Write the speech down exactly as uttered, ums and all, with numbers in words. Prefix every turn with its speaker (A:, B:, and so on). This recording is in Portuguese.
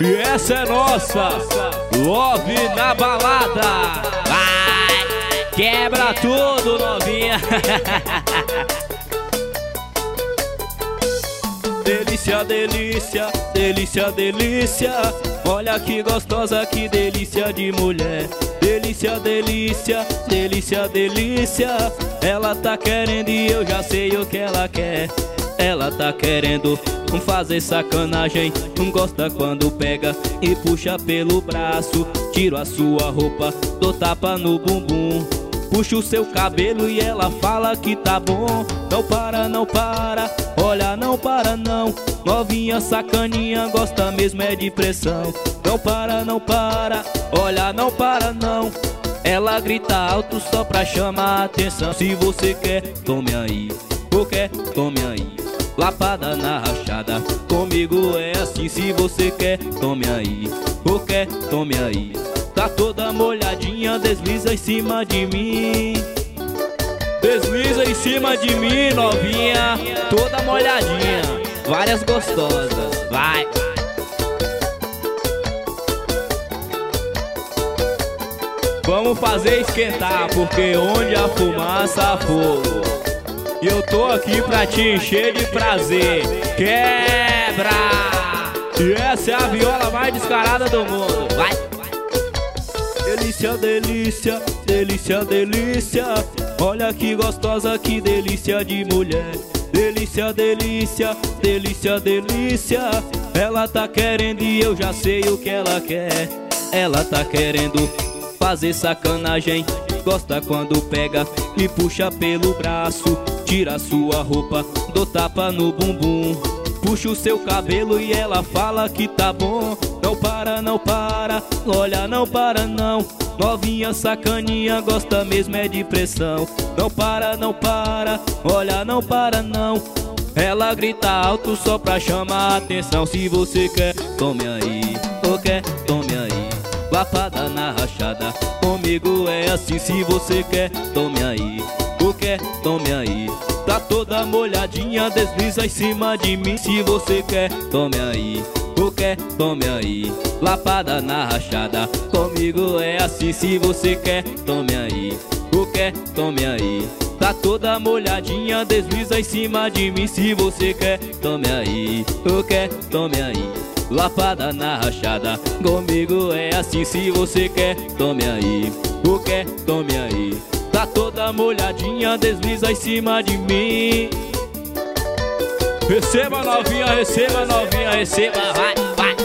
A: E essa é nossa Love na balada. Vai, quebra tudo, novinha. Delícia, delícia, delícia, delícia. Olha que gostosa, que delícia de mulher. Delícia, delícia, delícia, delícia. Ela tá querendo e eu já sei o que ela quer. Ela tá querendo fazer sacanagem. Não gosta quando pega e puxa pelo braço. Tiro a sua roupa, dou tapa no bumbum. Puxa o seu cabelo e ela fala que tá bom. Não para, não para, olha, não para não. Novinha sacaninha, gosta mesmo é de pressão. Não para, não para, olha, não para não. Ela grita alto só pra chamar a atenção. Se você quer, tome aí, ou quer, tome aí. Lapada na rachada, comigo é assim. Se você quer, tome aí, ou quer, tome aí. Tá toda molhadinha, desliza em cima de mim. Desliza em cima de mim, novinha. Toda molhadinha, várias gostosas, vai. Vamos fazer esquentar, porque onde a fumaça há fogo. E eu tô aqui pra te encher de prazer. Quebra! E essa é a viola mais descarada do mundo, vai. Delícia, delícia, delícia, delícia. Olha que gostosa, que delícia de mulher. Delícia, delícia, delícia, delícia. Ela tá querendo e eu já sei o que ela quer. Ela tá querendo fazer sacanagem. Gosta quando pega e puxa pelo braço. Tira a sua roupa, dou tapa no bumbum. Puxa o seu cabelo e ela fala que tá bom. Não para, não para, olha, não para não. Novinha sacaninha, gosta mesmo é de pressão. Não para, não para, olha, não para não. Ela grita alto só pra chamar a atenção. Se você quer, tome aí, ou quer, tome aí. Lapada na rachada, comigo é assim. Se você quer, tome aí, ou quer, tome aí. Tá toda molhadinha, desliza em cima de mim. Se você quer, tome aí, ou quer, tome aí. Lapada na rachada, comigo é assim. Se você quer, tome aí, ou quer, tome aí. Tá toda molhadinha, desliza em cima de mim. Se você quer, tome aí, ou quer, tome aí. Lapada na rachada, comigo é assim. Se você quer, tome aí, ou quer, tome aí. Tá toda molhadinha, desliza em cima de mim. Receba novinha, receba novinha, receba, vai, vai.